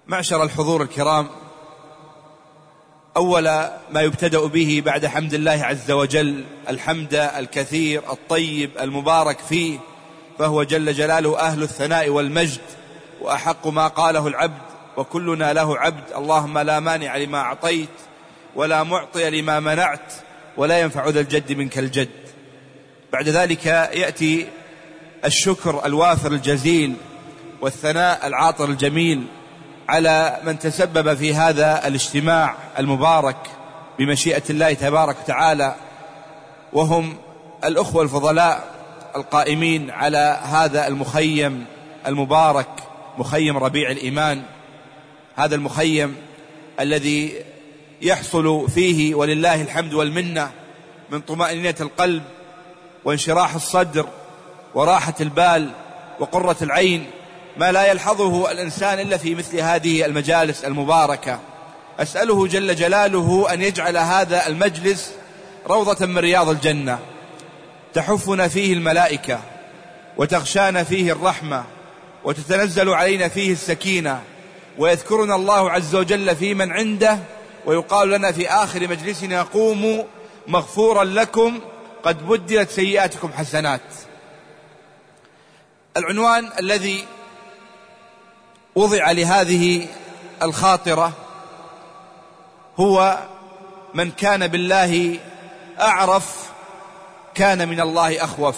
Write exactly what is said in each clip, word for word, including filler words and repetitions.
معشر الحضور الكرام، أول ما يبتدأ به بعد حمد الله عز وجل الحمد الكثير الطيب المبارك فيه، فهو جل جلاله أهل الثناء والمجد، وأحق ما قاله العبد وكلنا له عبد. اللهم لا مانع لما أعطيت ولا معطي لما منعت ولا ينفع ذا الجد منك الجد. بعد ذلك يأتي الشكر الوافر الجزيل والثناء العاطر الجميل على من تسبب في هذا الاجتماع المبارك بمشيئة الله تبارك وتعالى، وهم الأخوة الفضلاء القائمين على هذا المخيم المبارك، مخيم ربيع الإيمان. هذا المخيم الذي يحصل فيه ولله الحمد والمنة من طمأنينة القلب وانشراح الصدر وراحة البال وقرة العين ما لا يلحظه الإنسان إلا في مثل هذه المجالس المباركة. أسأله جل جلاله أن يجعل هذا المجلس روضة من رياض الجنة، تحفنا فيه الملائكة وتغشانا فيه الرحمة وتتنزل علينا فيه السكينة، ويذكرنا الله عز وجل في من عنده، ويقال لنا في آخر مجلسنا قوموا مغفورا لكم قد بدلت سيئاتكم حسنات. العنوان الذي وضع لهذه الخاطرة هو من كان بالله أعرف كان من الله أخوف.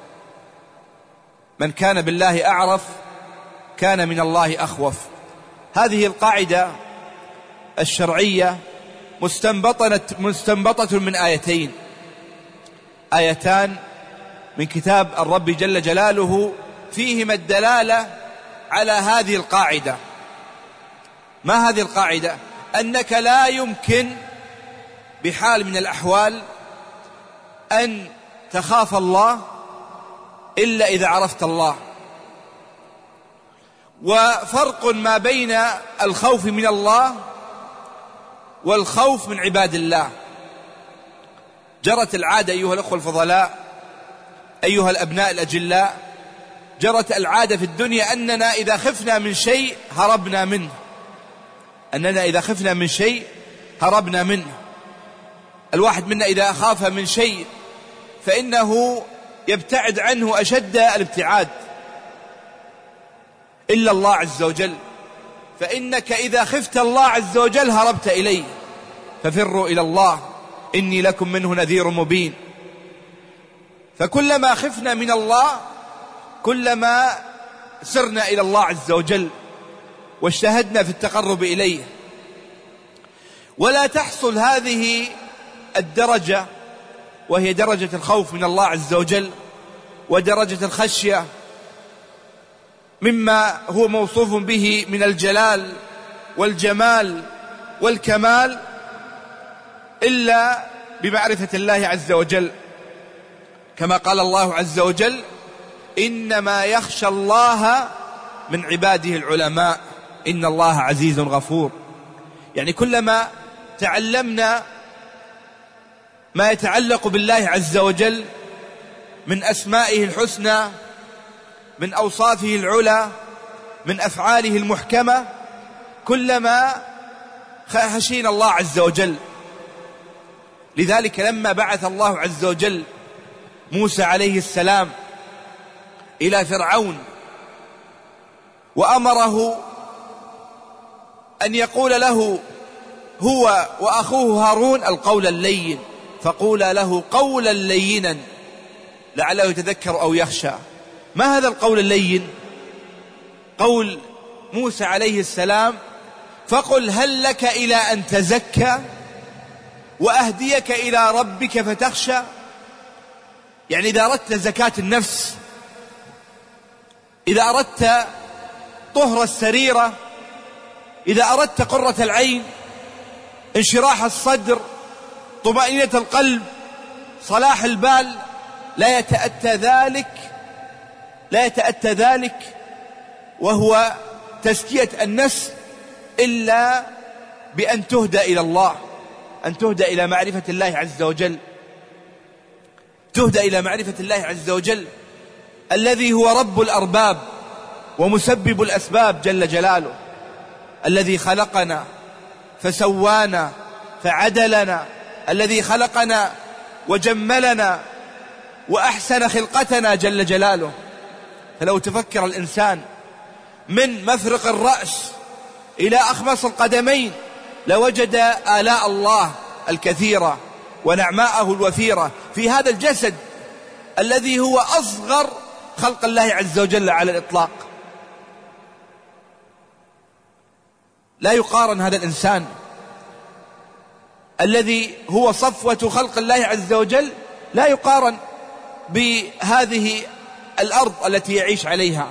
من كان بالله أعرف كان من الله أخوف. هذه القاعدة الشرعية مستنبطة مستنبطة من آيتين، آيتان من كتاب الرب جل جلاله فيهما الدلالة على هذه القاعدة. ما هذه القاعدة؟ أنك لا يمكن بحال من الأحوال أن تخاف الله إلا إذا عرفت الله. وفرق ما بين الخوف من الله والخوف من عباد الله. جرت العادة أيها الأخوة الفضلاء، أيها الأبناء الأجلاء، جرت العادة في الدنيا أننا إذا خفنا من شيء هربنا منه، أننا إذا خفنا من شيء هربنا منه. الواحد منا إذا خاف من شيء فإنه يبتعد عنه أشد الابتعاد، إلا الله عز وجل، فإنك إذا خفت الله عز وجل هربت إليه. ففروا إلى الله إني لكم منه نذير مبين. فكلما خفنا من الله كلما سرنا إلى الله عز وجل واجتهدنا في التقرب إليه. ولا تحصل هذه الدرجة وهي درجة الخوف من الله عز وجل ودرجة الخشية مما هو موصوف به من الجلال والجمال والكمال إلا بمعرفة الله عز وجل، كما قال الله عز وجل إنما يخشى الله من عباده العلماء إن الله عزيز غفور. يعني كلما تعلمنا ما يتعلق بالله عز وجل من أسمائه الحسنى، من أوصافه العلى، من أفعاله المحكمة، كلما خشينا الله عز وجل. لذلك لما بعث الله عز وجل موسى عليه السلام إلى فرعون وأمره أن يقول له هو وأخوه هارون القول اللين، فقولا له قولا لينا لعله يتذكر أو يخشى. ما هذا القول اللين؟ قول موسى عليه السلام فقل هل لك إلى أن تزكى وأهديك إلى ربك فتخشى. يعني إذا أردت زكاة النفس، إذا أردت طهر السريرة، إذا أردت قرة العين، انشراح الصدر، طمأنينة القلب، صلاح البال، لا يتأتى ذلك لا يتأتى ذلك وهو تزكية النفس إلا بأن تهدى إلى الله، أن تهدى إلى معرفة الله عز وجل، تهدى إلى معرفة الله عز وجل الذي هو رب الأرباب ومسبب الأسباب جل جلاله. الذي خلقنا فسوانا فعدلنا، الذي خلقنا وجملنا وأحسن خلقتنا جل جلاله. فلو تفكر الإنسان من مفرق الرأس إلى أخمص القدمين لوجد آلاء الله الكثيرة ونعماءه الوفيرة في هذا الجسد الذي هو أصغر خلق الله عز وجل على الإطلاق. لا يقارن هذا الإنسان الذي هو صفوة خلق الله عز وجل، لا يقارن بهذه الأرض التي يعيش عليها.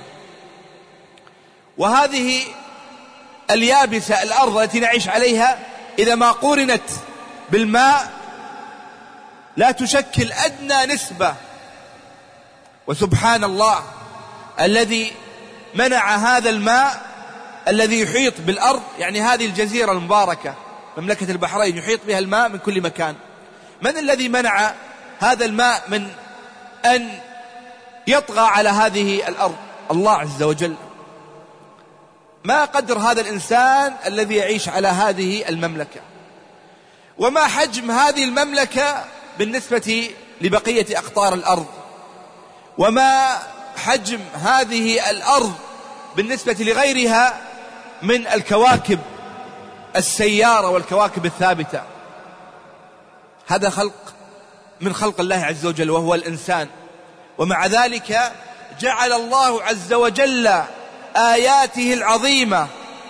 وهذه اليابسة الأرض التي نعيش عليها إذا ما قورنت بالماء لا تشكل أدنى نسبة. وسبحان الله الذي منع هذا الماء الذي يحيط بالأرض، يعني هذه الجزيرة المباركة مملكة البحرين يحيط بها الماء من كل مكان. من الذي منع هذا الماء من أن يطغى على هذه الأرض؟ الله عز وجل. ما قدر هذا الإنسان الذي يعيش على هذه المملكة، وما حجم هذه المملكة بالنسبة لبقية أقطار الأرض، وما حجم هذه الأرض بالنسبة لغيرها من الكواكب السيارة والكواكب الثابتة. هذا خلق من خلق الله عز وجل وهو الإنسان. ومع ذلك جعل الله عز وجل آياته العظيمة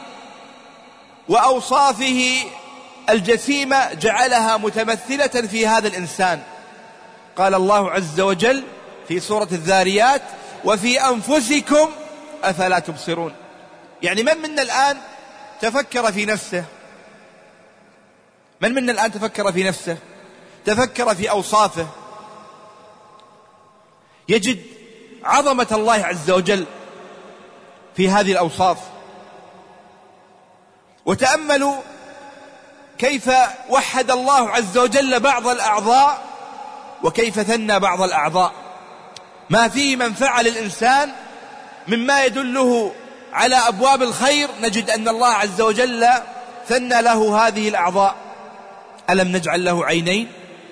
وأوصافه الجسيمة جعلها متمثلة في هذا الإنسان. قال الله عز وجل في سورة الذاريات: وفي أنفسكم أفلا تبصرون. يعني من منا الآن تفكر في نفسه؟ من منا الآن تفكر في نفسه، تفكر في أوصافه، يجد عظمة الله عز وجل في هذه الأوصاف. وتأملوا كيف وحد الله عز وجل بعض الأعضاء وكيف ثنى بعض الأعضاء. ما فيه منفعة للإنسان مما يدله على أبواب الخير نجد أن الله عز وجل ثنى له هذه الأعضاء. ألم نجعل له عينين؟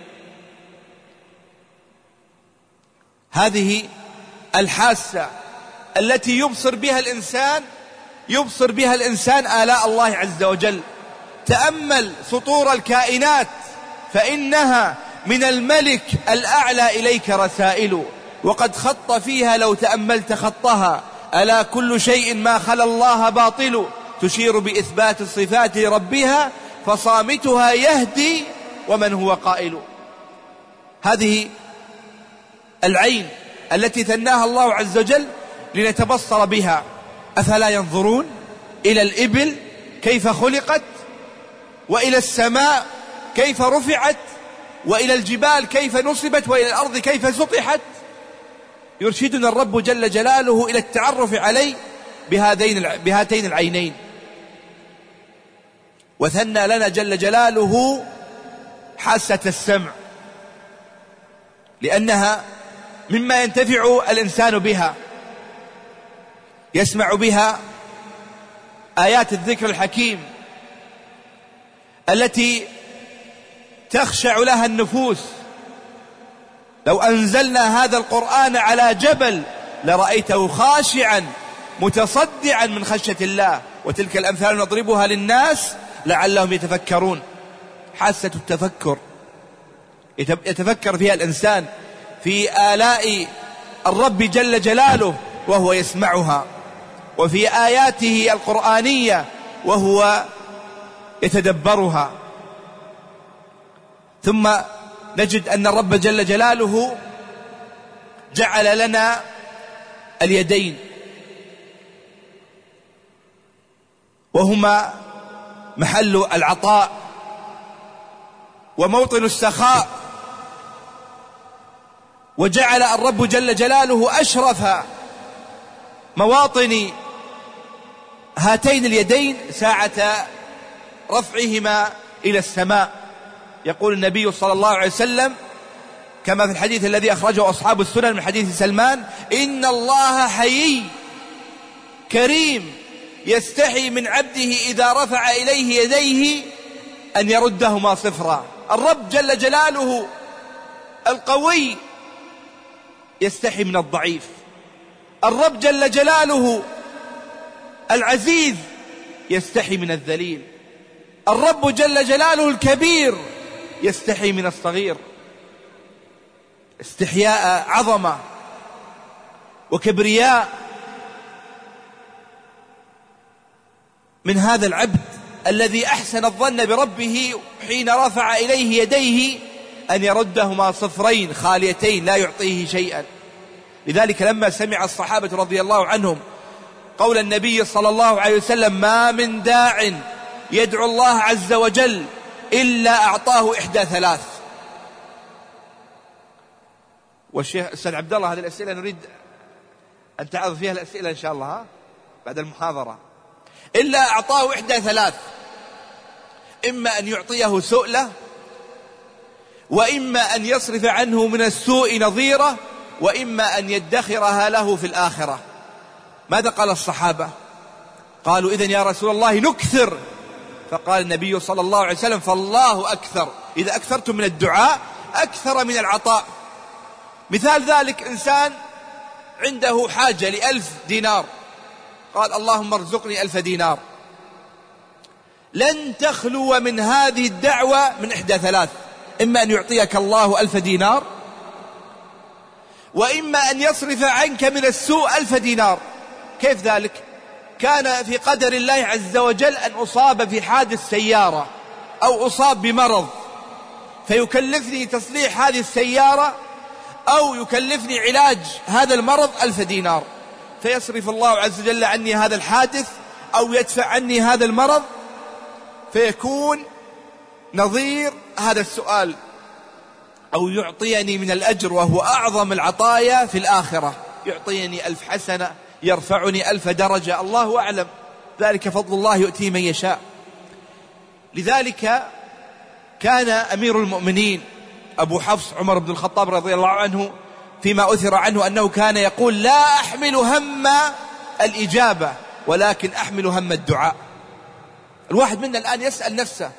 هذه الحاسة التي يبصر بها الإنسان يبصر بها الإنسان آلاء الله عز وجل. تأمل سطور الكائنات فإنها من الملك الأعلى إليك رسائل، وقد خط فيها لو تأملت خطها ألا كل شيء ما خلا الله باطل، تشير بإثبات الصفات لربها فصامتها يهدي ومن هو قائل. هذه العين التي ثناها الله عز وجل لنتبصر بها. أفلا ينظرون إلى الإبل كيف خلقت، وإلى السماء كيف رفعت، وإلى الجبال كيف نصبت، وإلى الأرض كيف سطحت. يرشدنا الرب جل جلاله إلى التعرف عليه بهذين بهاتين العينين. وثنى لنا جل جلاله حاسة السمع، لأنها مما ينتفع الإنسان بها، يسمع بها آيات الذكر الحكيم التي تخشع لها النفوس. لو أنزلنا هذا القرآن على جبل لرأيته خاشعا متصدعا من خشية الله. وتلك الأمثال نضربها للناس لعلهم يتفكرون. حاسة التفكر يتفكر فيها الإنسان في آلاء الرب جل جلاله وهو يسمعها، وفي آياته القرآنية وهو يتدبرها. ثم نجد أن الرب جل جلاله جعل لنا اليدين، وهما محل العطاء وموطن السخاء. وجعل الرب جل جلاله أشرف مواطن هاتين اليدين ساعة رفعهما إلى السماء. يقول النبي صلى الله عليه وسلم كما في الحديث الذي أخرجه أصحاب السنن من حديث سلمان: إن الله حيي كريم يستحي من عبده إذا رفع إليه يديه أن يردهما صفرا. الرب جل جلاله القوي يستحي من الضعيف، الرب جل جلاله العزيز يستحي من الذليل، الرب جل جلاله الكبير يستحي من الصغير. استحياء عظمة وكبرياء من هذا العبد الذي أحسن الظن بربه حين رفع إليه يديه أن يردهما صفرين خاليتين لا يعطيه شيئا. لذلك لما سمع الصحابة رضي الله عنهم قول النبي صلى الله عليه وسلم: ما من داع يدعو الله عز وجل إلا أعطاه إحدى ثلاث. والشيخ أستاذ عبد الله، هذه الأسئلة نريد أن تعرض فيها الأسئلة إن شاء الله ها؟ بعد المحاضرة. إلا أعطاه إحدى ثلاث: إما أن يعطيه سؤلة، وإما أن يصرف عنه من السوء نظيره، وإما أن يدخرها له في الآخرة. ماذا قال الصحابة؟ قالوا: إذن يا رسول الله نكثر. فقال النبي صلى الله عليه وسلم: فالله أكثر. إذا أكثرتم من الدعاء أكثر من العطاء. مثال ذلك إنسان عنده حاجة لألف دينار، قال: اللهم ارزقني ألف دينار. لن تخلو من هذه الدعوة من إحدى ثلاث: إما أن يعطيك الله ألف دينار، وإما أن يصرف عنك من السوء ألف دينار. كيف ذلك؟ كان في قدر الله عز وجل أن أصاب في حادث سيارة أو أصاب بمرض، فيكلفني تصليح هذه السيارة أو يكلفني علاج هذا المرض ألف دينار، فيصرف الله عز وجل عني هذا الحادث أو يدفع عني هذا المرض، فيكون نظير هذا السؤال، أو يعطيني من الأجر وهو أعظم العطايا في الآخرة، يعطيني ألف حسنة، يرفعني ألف درجة، الله أعلم، ذلك فضل الله يؤتيه من يشاء. لذلك كان أمير المؤمنين أبو حفص عمر بن الخطاب رضي الله عنه فيما أثر عنه أنه كان يقول: لا أحمل هم الإجابة ولكن أحمل هم الدعاء. الواحد منا الآن يسأل نفسه: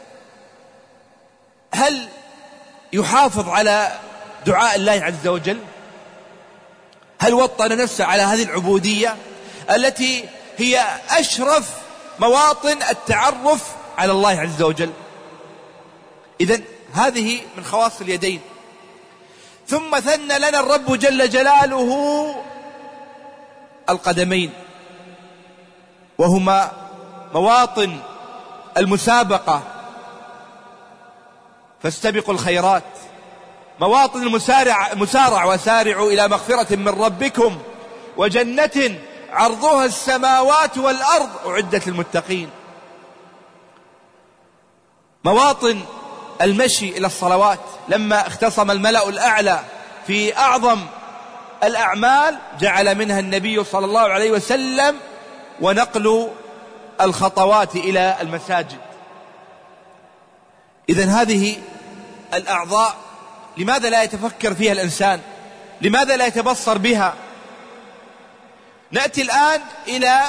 هل يحافظ على دعاء الله عز وجل؟ هل وطن نفسه على هذه العبودية التي هي أشرف مواطن التعرف على الله عز وجل؟ إذن هذه من خواص اليدين. ثم ثنى لنا الرب جل جلاله القدمين، وهما مواطن المسابقة، فاستبقوا الخيرات، مواطن المسارع, المسارع وسارعوا إلى مغفرة من ربكم وجنة عرضها السماوات والأرض أعدت للمتقين. مواطن المشي إلى الصلوات، لما اختصم الملأ الأعلى في أعظم الأعمال جعل منها النبي صلى الله عليه وسلم ونقل الخطوات إلى المساجد. إذن هذه الأعضاء لماذا لا يتفكر فيها الإنسان؟ لماذا لا يتبصر بها؟ نأتي الآن إلى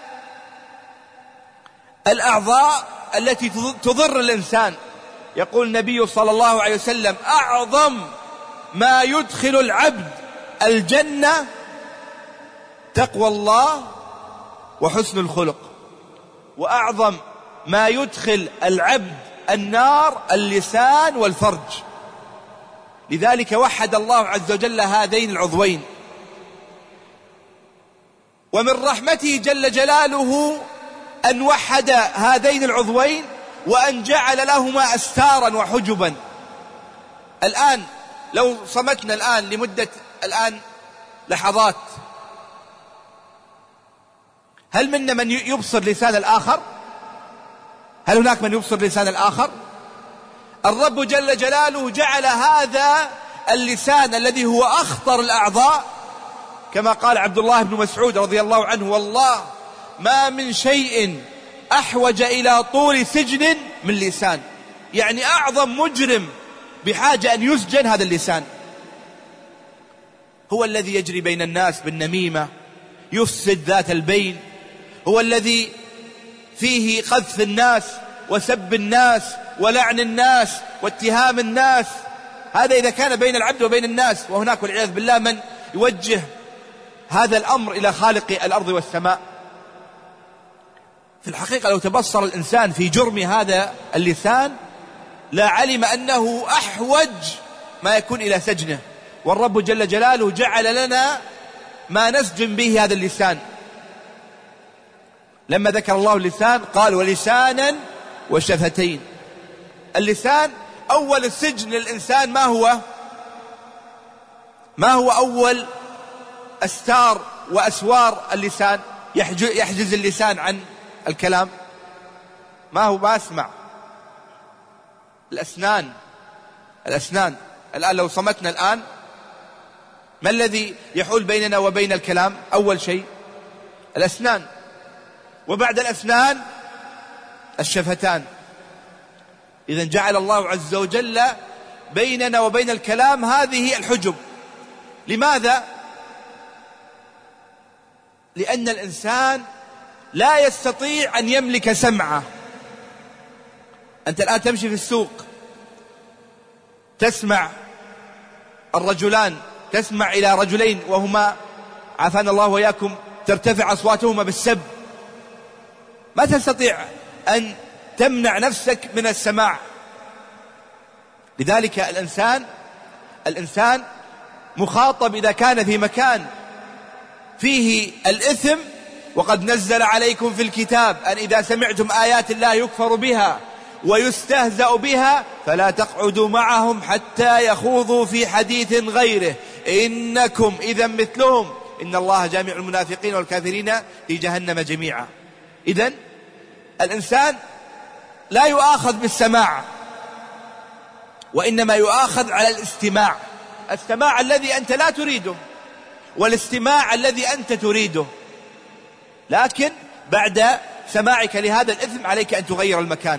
الأعضاء التي تضر الإنسان. يقول النبي صلى الله عليه وسلم: أعظم ما يدخل العبد الجنة تقوى الله وحسن الخلق، وأعظم ما يدخل العبد النار اللسان والفرج. لذلك وحد الله عز وجل هذين العضوين. ومن رحمته جل جلاله أن وحد هذين العضوين وأن جعل لهما أستارا وحجبا. الآن لو صمتنا الآن لمدة الآن لحظات، هل منا من يبصر لسان الآخر؟ هل هناك من يبصر لسان الآخر؟ الرب جل جلاله جعل هذا اللسان الذي هو أخطر الأعضاء، كما قال عبد الله بن مسعود رضي الله عنه: والله ما من شيء أحوج إلى طول سجن من لسان. يعني أعظم مجرم بحاجة أن يسجن هذا اللسان. هو الذي يجري بين الناس بالنميمة، يفسد ذات البين، هو الذي فيه قذف الناس وسب الناس ولعن الناس واتهام الناس. هذا إذا كان بين العبد وبين الناس، وهناك والعياذ بالله من يوجه هذا الأمر إلى خالق الأرض والسماء. في الحقيقة لو تبصر الإنسان في جرم هذا اللسان لا علم أنه أحوج ما يكون إلى سجنه، والرب جل جلاله جعل لنا ما نسجن به هذا اللسان. لما ذكر الله اللسان قال ولسانا وشفتين. اللسان أول السجن للإنسان ما هو؟ ما هو أول أستار وأسوار اللسان يحجز اللسان عن الكلام؟ ما هو؟ ما أسمع. الأسنان. الأسنان الآن لو صمتنا الآن ما الذي يحول بيننا وبين الكلام؟ أول شيء الأسنان، وبعد الأسنان الشفتان. إذن جعل الله عز وجل بيننا وبين الكلام هذه الحجب. لماذا؟ لأن الإنسان لا يستطيع أن يملك سمعه. أنت الآن تمشي في السوق تسمع الرجلان، تسمع إلى رجلين وهما عافانا الله وإياكم ترتفع أصواتهما بالسب، ما تستطيع أن تمنع نفسك من السماع. لذلك الإنسان الإنسان مخاطب إذا كان في مكان فيه الإثم، وقد نزل عليكم في الكتاب أن إذا سمعتم آيات الله يكفر بها ويستهزأ بها فلا تقعدوا معهم حتى يخوضوا في حديث غيره إنكم إذا مثلهم إن الله جامع المنافقين والكافرين في جهنم جميعا. إذن الإنسان لا يؤاخذ بالسماع، وإنما يؤاخذ على الاستماع، السماع الذي أنت لا تريده والاستماع الذي أنت تريده. لكن بعد سماعك لهذا الإثم عليك أن تغير المكان.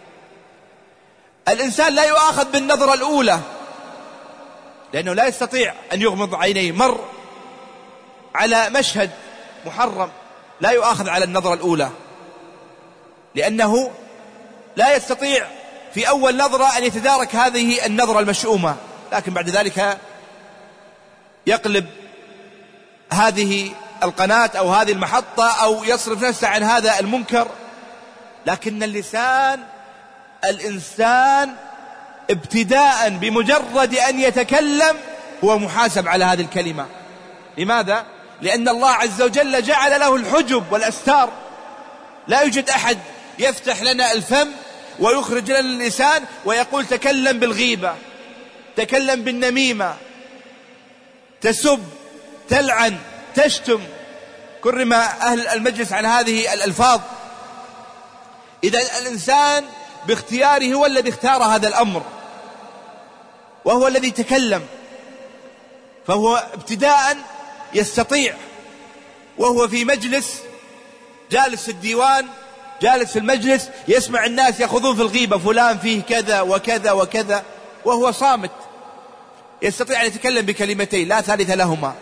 الإنسان لا يؤاخذ بالنظرة الأولى لأنه لا يستطيع أن يغمض عينيه. مر على مشهد محرم لا يؤاخذ على النظرة الأولى لأنه لا يستطيع في أول نظرة أن يتدارك هذه النظرة المشؤومة، لكن بعد ذلك يقلب هذه القناة أو هذه المحطة أو يصرف نفسه عن هذا المنكر. لكن اللسان الإنسان ابتداء بمجرد أن يتكلم هو محاسب على هذه الكلمة. لماذا؟ لأن الله عز وجل جعل له الحجب والأستار. لا يوجد أحد يفتح لنا الفم ويخرج لنا اللسان ويقول تكلم بالغيبة، تكلم بالنميمة، تسب، تلعن، تشتم، كرم أهل المجلس عن هذه الألفاظ. إذا الإنسان باختياره هو الذي اختار هذا الأمر وهو الذي تكلم، فهو ابتداء يستطيع وهو في مجلس جالس في الديوان جالس في المجلس يسمع الناس يأخذون في الغيبة فلان فيه كذا وكذا وكذا وهو صامت، يستطيع أن يتكلم بكلمتين لا ثالث لهما.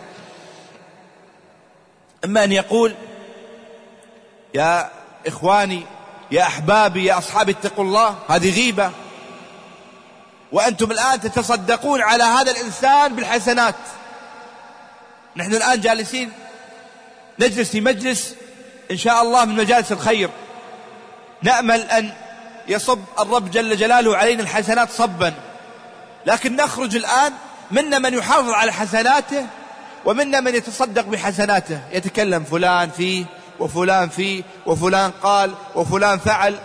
إما أن يقول يا إخواني يا أحبابي يا أصحابي اتقوا الله، هذه غيبة، وأنتم الآن تتصدقون على هذا الإنسان بالحسنات. نحن الآن جالسين نجلس في مجلس إن شاء الله من مجالس الخير، نأمل أن يصب الرب جل جلاله علينا الحسنات صبا، لكن نخرج الآن منا من يحافظ على حسناته ومنا من يتصدق بحسناته، يتكلم فلان فيه وفلان فيه وفلان قال وفلان فعل.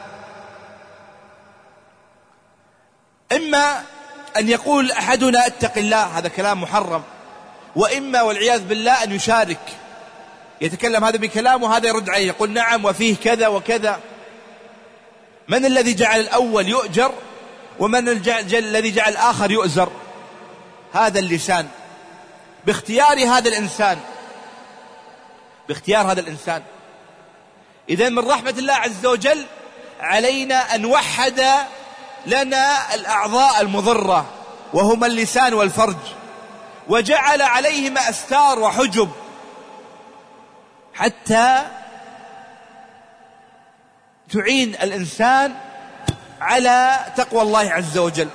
إما أن يقول أحدنا اتق الله، هذا كلام محرم، وإما والعياذ بالله أن يشارك، يتكلم هذا بكلام وهذا يرد عليه يقول نعم وفيه كذا وكذا. من الذي جعل الأول يؤجر ومن الذي جعل الآخر يؤزر؟ هذا اللسان باختيار هذا الإنسان، باختيار هذا الإنسان. إذن من رحمة الله عز وجل علينا أن وحد لنا الأعضاء المضرة وهما اللسان والفرج، وجعل عليهما أستار وحجب حتى تعين الإنسان على تقوى الله عز وجل.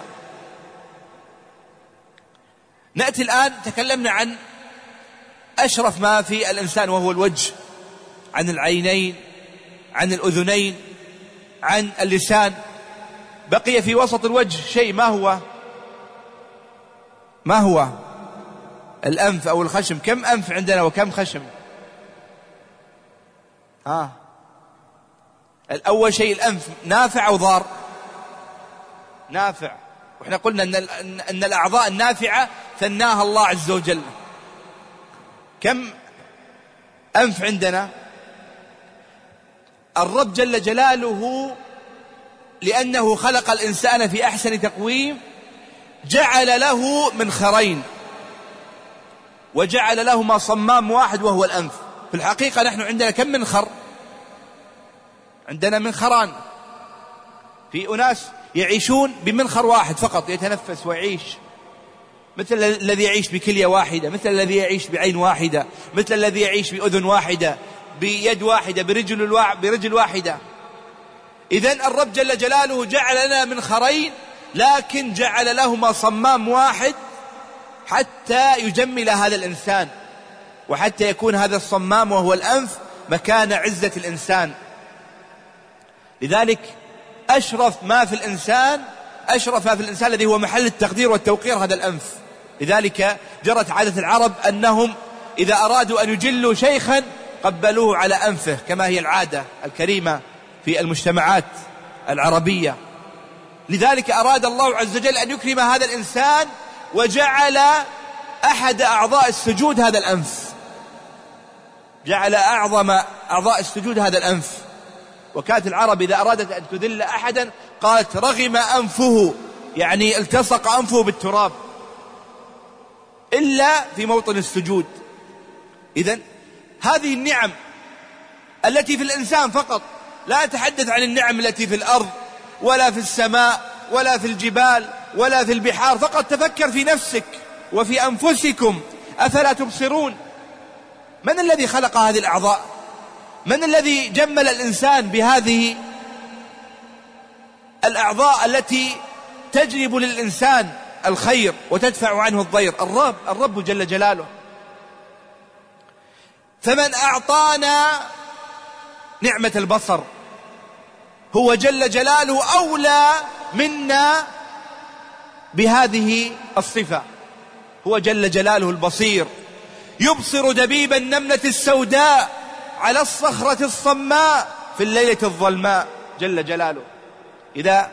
نأتي الآن، تكلمنا عن أشرف ما في الإنسان وهو الوجه، عن العينين، عن الأذنين، عن اللسان. بقي في وسط الوجه شيء، ما هو؟ ما هو؟ الأنف أو الخشم. كم أنف عندنا وكم خشم؟ آه. الأول شيء الأنف، نافع أو ضار؟ نافع. وإحنا قلنا أن, أن الأعضاء النافعة ثناها الله عز وجل. كم أنف عندنا؟ الرب جل جلاله لأنه خلق الإنسان في أحسن تقويم جعل له منخرين، وجعل لهما صمام واحد وهو الأنف. في الحقيقة نحن عندنا كم منخر؟ عندنا منخران. في أناس يعيشون بمنخر واحد فقط يتنفس ويعيش، مثل الذي يعيش بكلية واحدة، مثل الذي يعيش بعين واحدة، مثل الذي يعيش بأذن واحدة، بيد واحدة، برجل, الوا... برجل واحدة. إذن الرب جل جلاله جعل لنا منخرين، لكن جعل لهما صمام واحد حتى يجمل هذا الإنسان، وحتى يكون هذا الصمام وهو الأنف مكان عزة الإنسان. لذلك أشرف ما في الإنسان، أشرف ما في الإنسان الذي هو محل التقدير والتوقير هذا الأنف. لذلك جرت عادة العرب أنهم إذا أرادوا أن يجلوا شيخا قبلوه على أنفه، كما هي العادة الكريمة في المجتمعات العربية. لذلك أراد الله عز وجل أن يكرم هذا الإنسان، وجعل أحد أعضاء السجود هذا الأنف، جعل أعظم أعضاء السجود هذا الأنف. وكانت العرب إذا أرادت أن تذل أحدا قالت رغم أنفه، يعني التصق أنفه بالتراب، إلا في موطن السجود. إذن هذه النعم التي في الإنسان فقط، لا أتحدث عن النعم التي في الأرض ولا في السماء ولا في الجبال ولا في البحار. فقط تفكر في نفسك وفي أنفسكم أفلا تبصرون. من الذي خلق هذه الأعضاء؟ من الذي جمل الإنسان بهذه الأعضاء التي تجلب للإنسان الخير وتدفع عنه الضير؟ الرب الرب جل جلاله. فمن أعطانا نعمة البصر هو جل جلاله أولى منا بهذه الصفة. هو جل جلاله البصير، يبصر دبيب النملة السوداء على الصخرة الصماء في الليلة الظلماء، جل جلاله. إذا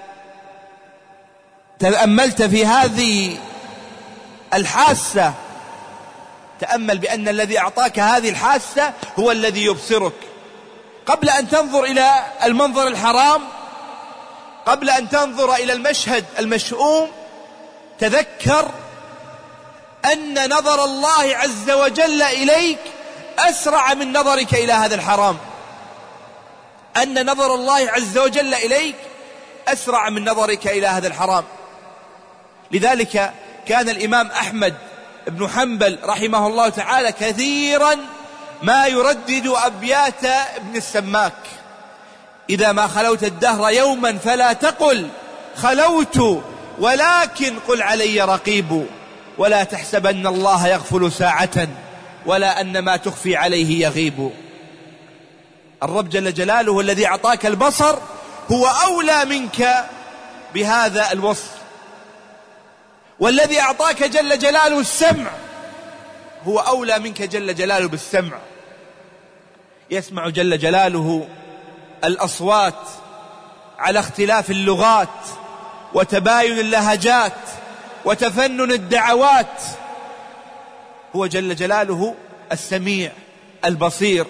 تأملت في هذه الحاسة تأمل بأن الذي أعطاك هذه الحاسة هو الذي يبصرك. قبل أن تنظر إلى المنظر الحرام، قبل أن تنظر إلى المشهد المشؤوم، تذكر أن نظر الله عز وجل إليك أسرع من نظرك إلى هذا الحرام، أن نظر الله عز وجل إليك أسرع من نظرك إلى هذا الحرام. لذلك كان الإمام أحمد بن حنبل رحمه الله تعالى كثيرا ما يردد أبيات ابن السماك: إذا ما خلوت الدهر يوما فلا تقل خلوت، ولكن قل علي رقيب، ولا تحسبن الله يغفل ساعة، ولا أن ما تخفي عليه يغيب. الرب جل جلاله الذي أعطاك البصر هو أولى منك بهذا الوصف، والذي أعطاك جل جلاله السمع هو أولى منك جل جلاله بالسمع. يسمع جل جلاله الأصوات على اختلاف اللغات وتباين اللهجات وتفنن الدعوات. هو جل جلاله السميع البصير،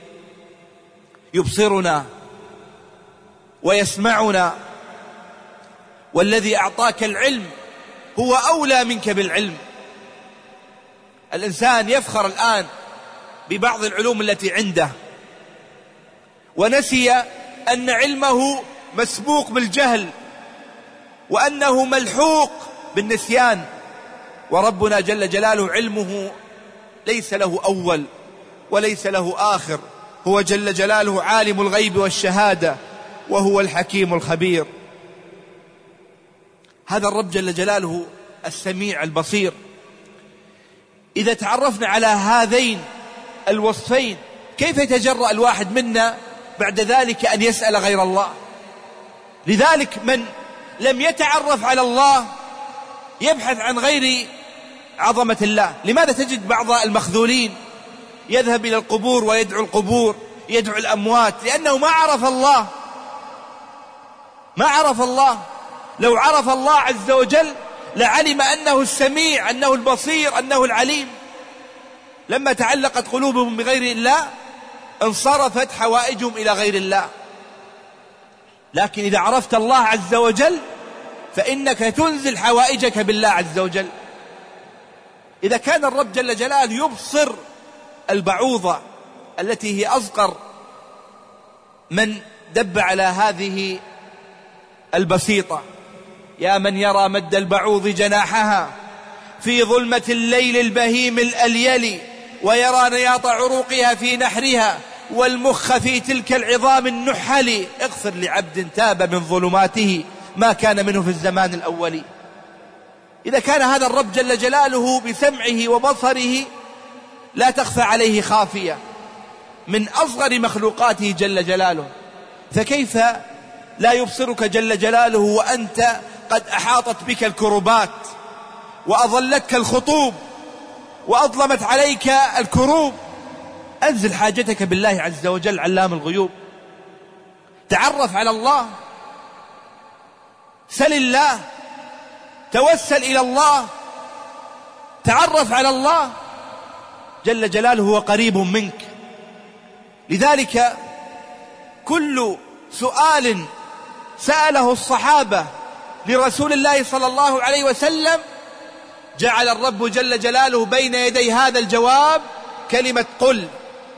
يبصرنا ويسمعنا. والذي أعطاك العلم هو أولى منك بالعلم. الإنسان يفخر الآن ببعض العلوم التي عنده، ونسي أن علمه مسبوق بالجهل، وأنه ملحوق بالنسيان. وربنا جل جلاله علمه ليس له أول وليس له آخر. هو جل جلاله عالم الغيب والشهادة، وهو الحكيم الخبير. هذا الرب جل جلاله السميع البصير. إذا تعرفنا على هذين الوصفين كيف يتجرأ الواحد منا بعد ذلك أن يسأل غير الله؟ لذلك من لم يتعرف على الله يبحث عن غير عظمة الله. لماذا تجد بعض المخذولين يذهب إلى القبور ويدعو القبور، يدعو الأموات؟ لأنه ما عرف الله، ما عرف الله. لو عرف الله عز وجل لعلم أنه السميع، أنه البصير، أنه العليم. لما تعلقت قلوبهم بغير الله انصرفت حوائجهم إلى غير الله. لكن إذا عرفت الله عز وجل فإنك تنزل حوائجك بالله عز وجل. إذا كان الرب جل جلاله يبصر البعوضة التي هي أصغر من دب على هذه البسيطة، يا من يرى مد البعوض جناحها في ظلمة الليل البهيم الأليل، ويرى نياط عروقها في نحرها، والمخ في تلك العظام النحل، اغفر لعبد تاب من ظلماته ما كان منه في الزمان الأول. إذا كان هذا الرب جل جلاله بسمعه وبصره لا تخفى عليه خافية من أصغر مخلوقاته جل جلاله، فكيف لا يبصرك جل جلاله وأنت قد أحاطت بك الكربات وأظلتك الخطوب وأظلمت عليك الكروب؟ أنزل حاجتك بالله عز وجل علام الغيوب، تعرف على الله، سل الله، توسل إلى الله، تعرف على الله جل جلاله، هو قريب منك. لذلك كل سؤال سأله الصحابة لرسول الله صلى الله عليه وسلم جعل الرب جل جلاله بين يدي هذا الجواب كلمة قل.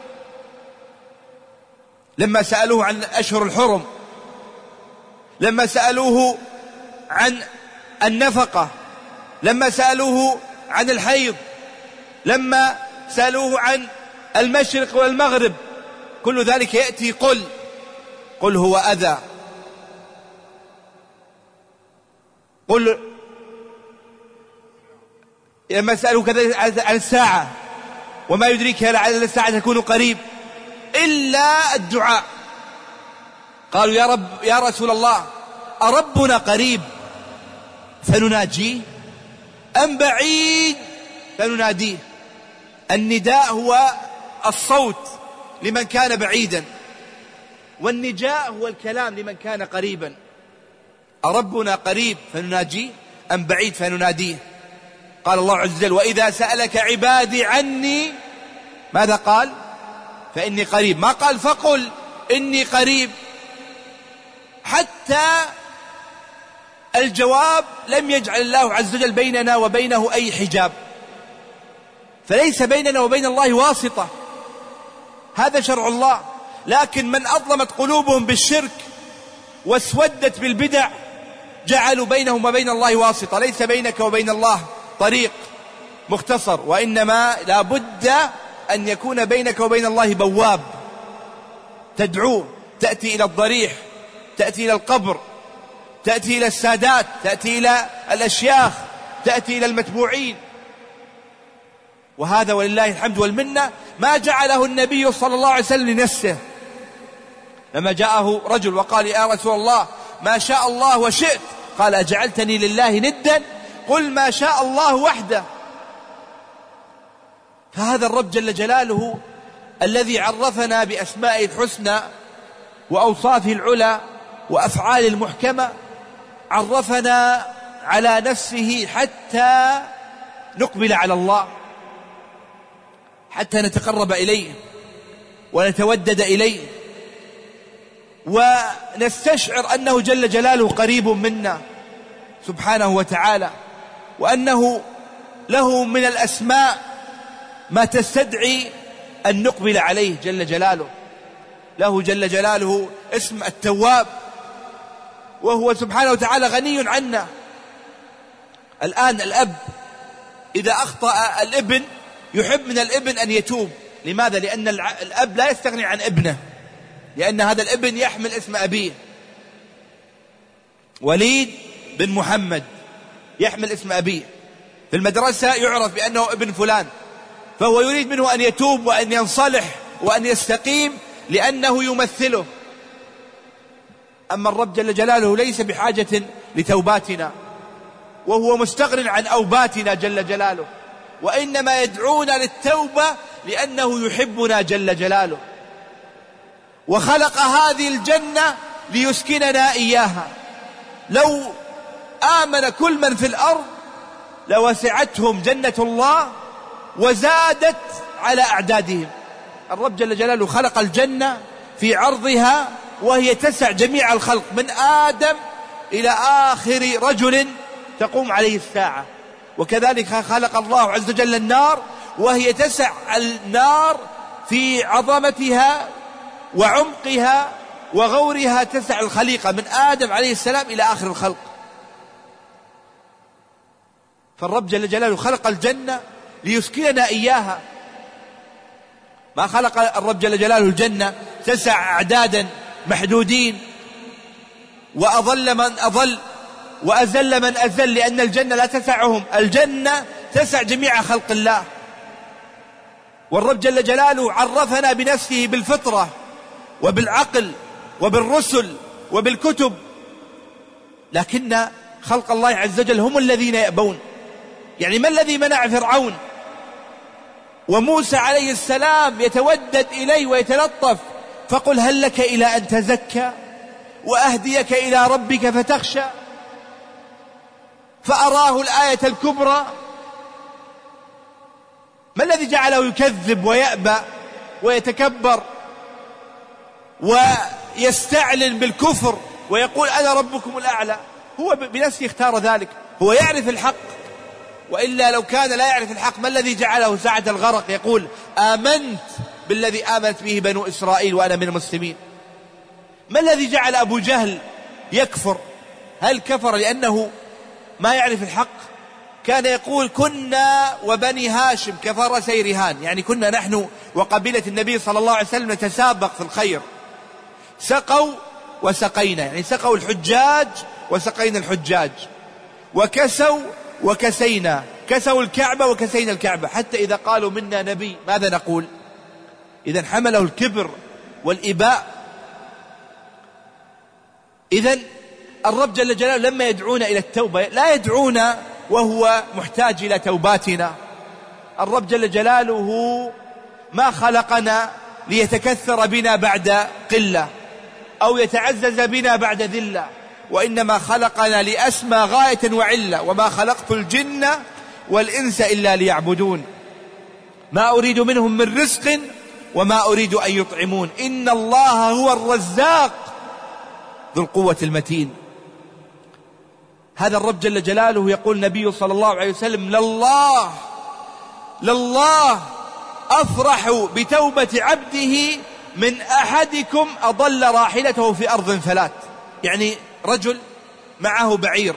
لما سألوه عن أشهر الحرم، لما سألوه عن النفقة، لما سألوه عن الحيض، لما سألوه عن المشرق والمغرب، كل ذلك يأتي قل. قل هو أذى، قل لما سألوه كذلك عن الساعة وما يدريك لعل الساعة تكون قريب، إلا الدعاء. قالوا يا رب يا رسول الله أربنا قريب فنناجيه أم بعيد فنناديه؟ النداء هو الصوت لمن كان بعيدا، والنجاء هو الكلام لمن كان قريبا. أربنا قريب فنناجيه أم بعيد فنناديه؟ قال الله عز وجل وإذا سألك عبادي عني، ماذا قال؟ فإني قريب، ما قال فقل إني قريب. حتى الجواب لم يجعل الله عز وجل بيننا وبينه أي حجاب، فليس بيننا وبين الله واسطة، هذا شرع الله. لكن من أظلمت قلوبهم بالشرك واسودت بالبدع جعلوا بينهم وبين الله واسطة. ليس بينك وبين الله طريق مختصر، وإنما لا بد أن يكون بينك وبين الله بواب تدعوه، تأتي إلى الضريح، تأتي إلى القبر، تأتي إلى السادات، تأتي إلى الأشياخ، تأتي إلى المتبوعين. وهذا ولله الحمد والمنة ما جعله النبي صلى الله عليه وسلم لنفسه. لما جاءه رجل وقال يا رسول الله ما شاء الله وشئت، قال أجعلتني لله ندا؟ قل ما شاء الله وحده. فهذا الرب جل جلاله الذي عرفنا بأسمائه الحسنى وأوصافه العلى وأفعال المحكمة، عرفنا على نفسه حتى نقبل على الله، حتى نتقرب إليه ونتودد إليه ونستشعر أنه جل جلاله قريب منا سبحانه وتعالى، وأنه له من الأسماء ما تستدعي أن نقبل عليه جل جلاله. له جل جلاله اسم التواب، وهو سبحانه وتعالى غني عنا. الآن الأب إذا أخطأ الابن يحب من الابن أن يتوب. لماذا؟ لأن الأب لا يستغني عن ابنه، لأن هذا الابن يحمل اسم أبيه، وليد بن محمد يحمل اسم أبيه، في المدرسة يعرف بأنه ابن فلان، فهو يريد منه أن يتوب وأن ينصلح وأن يستقيم لأنه يمثله. أما الرب جل جلاله ليس بحاجة لتوباتنا، وهو مستغن عن أوباتنا جل جلاله، وإنما يدعونا للتوبة لأنه يحبنا جل جلاله، وخلق هذه الجنة ليسكننا إياها. لو آمن كل من في الأرض لوسعتهم جنة الله وزادت على أعدادهم. الرب جل جلاله خلق الجنة في عرضها وهي تسع جميع الخلق من آدم إلى آخر رجل تقوم عليه الساعة. وكذلك خلق الله عز وجل النار وهي تسع النار في عظمتها وعمقها وغورها، تسع الخليقة من آدم عليه السلام إلى آخر الخلق. فالرب جل جلاله خلق الجنة ليسكننا إياها، ما خلق الرب جل جلاله الجنة تسع أعدادا محدودين وأضل من أضل وأزل من أزل، لأن الجنة لا تسعهم، الجنة تسع جميع خلق الله. والرب جل جلاله عرفنا بنفسه بالفطرة وبالعقل وبالرسل وبالكتب، لكن خلق الله عز وجل هم الذين يأبون. يعني ما الذي منع فرعون وموسى عليه السلام يتودد إليه ويتلطف فقل هل لك إلى أن تزكى وأهديك إلى ربك فتخشى، فأراه الآية الكبرى؟ ما الذي جعله يكذب ويأبى ويتكبر ويستعلن بالكفر ويقول أنا ربكم الأعلى؟ هو بنفسه اختار ذلك، هو يعرف الحق، وإلا لو كان لا يعرف الحق ما الذي جعله ساعة الغرق يقول آمنت بالذي آمنت به بنو إسرائيل وأنا من المسلمين؟ ما الذي جعل أبو جهل يكفر؟ هل كفر لأنه ما يعرف الحق؟ كان يقول كنا وبني هاشم كفرسي رهان، يعني كنا نحن وقبيلة النبي صلى الله عليه وسلم نتسابق في الخير، سقوا وسقينا، يعني سقوا الحجاج وسقينا الحجاج، وكسوا وكسينا، كسوا الكعبة وكسينا الكعبة، حتى إذا قالوا منا نبي ماذا نقول؟ إذن حمله الكبر والإباء. إذن الرب جل جلاله لما يدعونا إلى التوبة لا يدعونا وهو محتاج إلى توباتنا. الرب جل جلاله ما خلقنا ليتكثر بنا بعد قلة أو يتعزز بنا بعد ذلة، وإنما خلقنا لأسمى غاية وعلة، وما خلقت الجن والإنس إلا ليعبدون ما أريد منهم من رزق وما أريد أن يطعمون إن الله هو الرزاق ذو القوة المتين. هذا الرب جل جلاله يقول النبي صلى الله عليه وسلم لله لله أفرح بتوبة عبده من أحدكم أضل راحلته في أرض فلات. يعني رجل معه بعير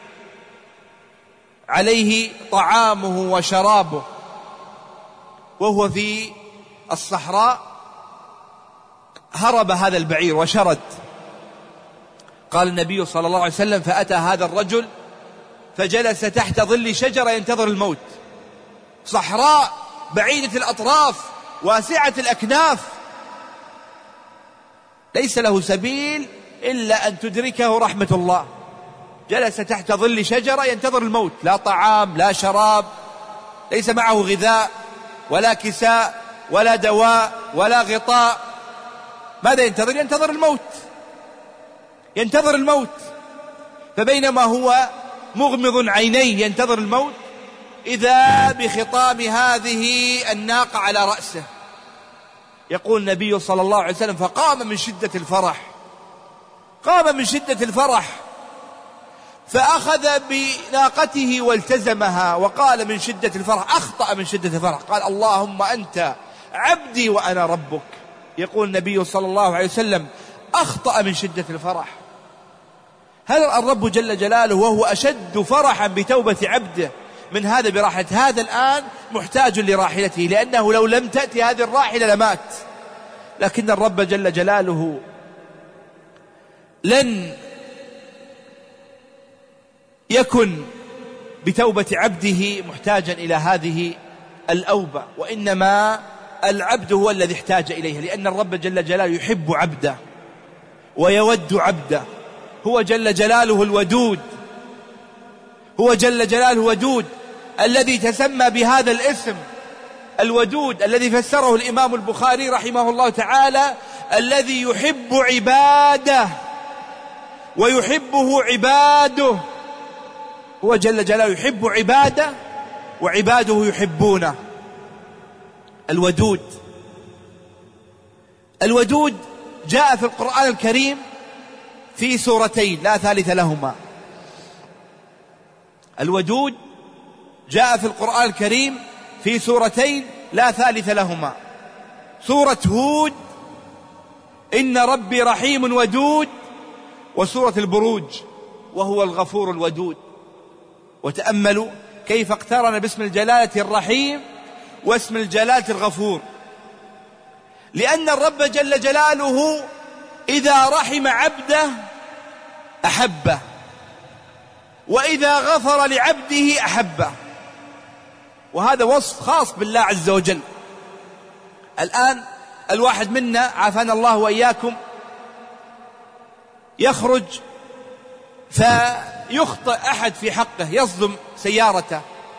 عليه طعامه وشرابه وهو في الصحراء، هرب هذا البعير وشرد. قال النبي صلى الله عليه وسلم فأتى هذا الرجل فجلس تحت ظل شجرة ينتظر الموت، صحراء بعيدة الأطراف واسعة الأكناف، ليس له سبيل إلا أن تدركه رحمة الله، جلس تحت ظل شجرة ينتظر الموت، لا طعام لا شراب، ليس معه غذاء ولا كساء ولا دواء ولا غطاء. ماذا ينتظر؟ ينتظر الموت، ينتظر الموت. فبينما هو مغمض عينيه ينتظر الموت إذا بخطام هذه الناقة على رأسه. يقول النبي صلى الله عليه وسلم فقام من شدة الفرح، قام من شدة الفرح فأخذ بناقته والتزمها، وقال من شدة الفرح، أخطأ من شدة الفرح، قال اللهم أنت عبدي وأنا ربك. يقول النبي صلى الله عليه وسلم أخطأ من شدة الفرح. هل الرب جل جلاله وهو أشد فرحا بتوبة عبده من هذا براحة؟ هذا الآن محتاج لراحلته، لأنه لو لم تأتي هذه الراحلة لمات، لكن الرب جل جلاله لن يكن بتوبة عبده محتاجا إلى هذه الأوبة، وإنما العبد هو الذي احتاج إليها، لأن الرب جل جلاله يحب عبده ويود عبده. هو جل جلاله الودود، هو جل جلاله ودود الذي تسمى بهذا الاسم الودود، الذي فسره الإمام البخاري رحمه الله تعالى: الذي يحب عباده ويحبه عباده. هو جل جلاله يحب عباده وعباده يحبونه. الودود الودود جاء في القرآن الكريم في سورتين لا ثالث لهما. الودود جاء في القرآن الكريم في سورتين لا ثالث لهما: سورة هود إن ربي رحيم ودود، وسورة البروج وهو الغفور الودود. وتأملوا كيف اقترن باسم الجلالة الرحيم واسم الجلالة الغفور، لأن الرب جل جلاله إذا رحم عبده أحبه، وإذا غفر لعبده أحبه، وهذا وصف خاص بالله عز وجل. الآن الواحد منا عافانا الله وإياكم يخرج فيخطئ أحد في حقه، يصدم سيارته،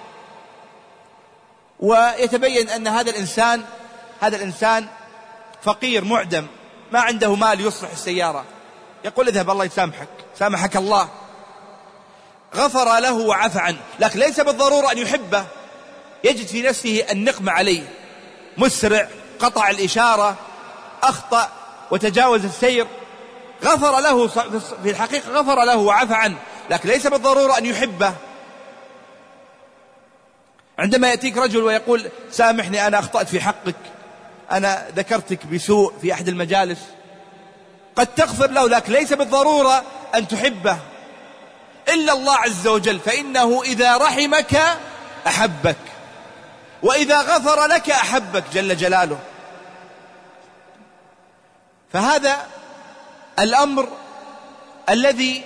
ويتبين أن هذا الإنسان هذا الإنسان فقير معدم، ما عنده مال يصلح السيارة، يقول: اذهب الله يسامحك، سامحك الله، غفر له وعفى عنه. لكن ليس بالضرورة أن يحبه، يجد في نفسه النقمة عليه، مسرع، قطع الإشارة، أخطأ وتجاوز السير، غفر له في الحقيقة، غفر له وعفى عنه، لكن ليس بالضرورة أن يحبه. عندما يأتيك رجل ويقول: سامحني أنا أخطأت في حقك، أنا ذكرتك بسوء في أحد المجالس، قد تغفر له، لكن ليس بالضرورة أن تحبه إلا الله عز وجل، فإنه إذا رحمك أحبك، وإذا غفر لك أحبك جل جلاله. فهذا الأمر الذي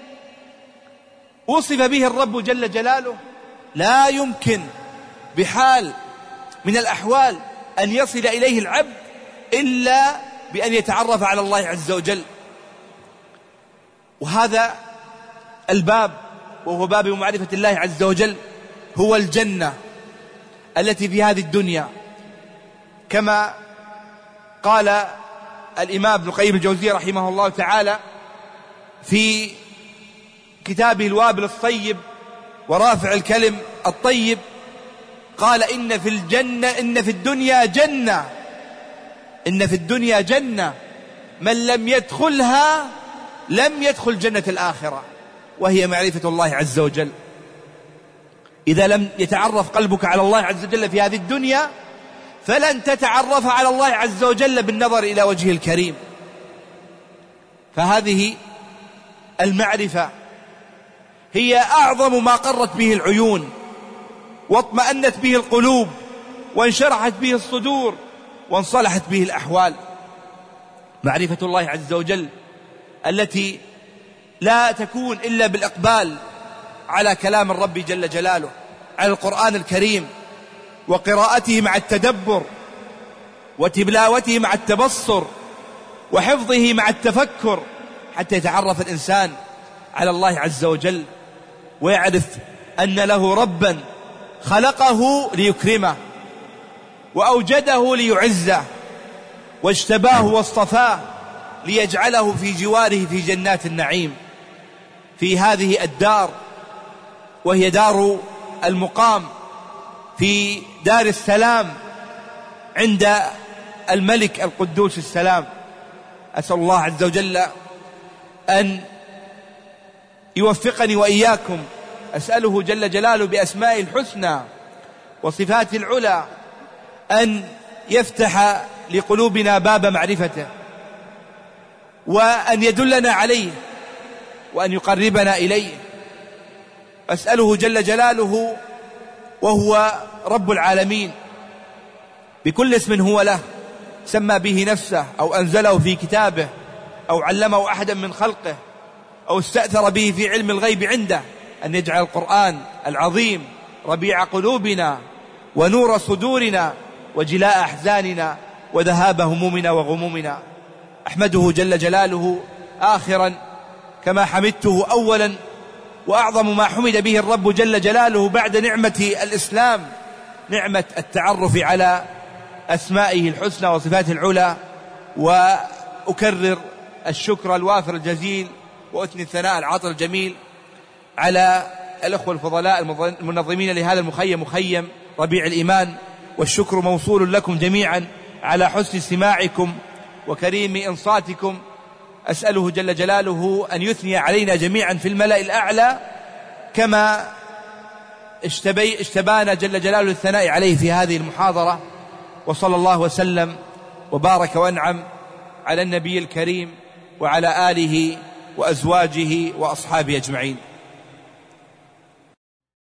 وصف به الرب جل جلاله لا يمكن بحال من الأحوال أن يصل إليه العبد إلا بأن يتعرف على الله عز وجل. وهذا الباب، وهو باب معرفة الله عز وجل، هو الجنة التي في هذه الدنيا، كما قال الإمام ابن القيم الجوزية رحمه الله تعالى في كتابه الوابل الصيب ورافع الكلم الطيب، قال: إن في الجنة إن في الدنيا جنة إن في الدنيا جنة من لم يدخلها لم يدخل جنة الآخرة، وهي معرفة الله عز وجل. إذا لم يتعرف قلبك على الله عز وجل في هذه الدنيا، فلن تتعرف على الله عز وجل بالنظر إلى وجهه الكريم. فهذه المعرفة هي أعظم ما قرت به العيون واطمأنت به القلوب وانشرحت به الصدور وانصلحت به الأحوال. معرفة الله عز وجل التي لا تكون إلا بالإقبال على كلام الرب جل جلاله، على القرآن الكريم، وقراءته مع التدبر، وتلاوته مع التبصر، وحفظه مع التفكر، حتى يتعرف الإنسان على الله عز وجل ويعرف أن له ربا خلقه ليكرمه، وأوجده ليعزه، واجتباه واصطفاه ليجعله في جواره في جنات النعيم، في هذه الدار، وهي دار المقام، في دار السلام عند الملك القدوس السلام. أسأل الله عز وجل أن يوفقني وإياكم، أسأله جل جلاله بأسمائه الحسنى وصفاته العلى أن يفتح لقلوبنا باب معرفته، وأن يدلنا عليه، وأن يقربنا إليه. أسأله جل جلاله وهو رب العالمين بكل اسم هو له سمى به نفسه، أو أنزله في كتابه، أو علمه أحدا من خلقه، أو استأثر به في علم الغيب عنده، أن يجعل القرآن العظيم ربيع قلوبنا ونور صدورنا وجلاء أحزاننا وذهاب همومنا وغمومنا. أحمده جل جلاله آخرا كما حمدته أولا، وأعظم ما حمد به الرب جل جلاله بعد نعمة الإسلام نعمة التعرف على أسمائه الحسنى وصفاته العلى. وأكرر الشكر الوافر الجزيل وأثني الثناء العاطر الجميل على الأخوة الفضلاء المنظمين لهذا المخيم، مخيم ربيع الإيمان، والشكر موصول لكم جميعا على حسن استماعكم وكريم إنصاتكم. أسأله جل جلاله أن يثني علينا جميعا في الملأ الأعلى كما اشتبي اشتبانا جل جلاله الثناء عليه في هذه المحاضرة. وصلى الله وسلم وبارك وأنعم على النبي الكريم وعلى آله وأزواجه وأصحابه أجمعين.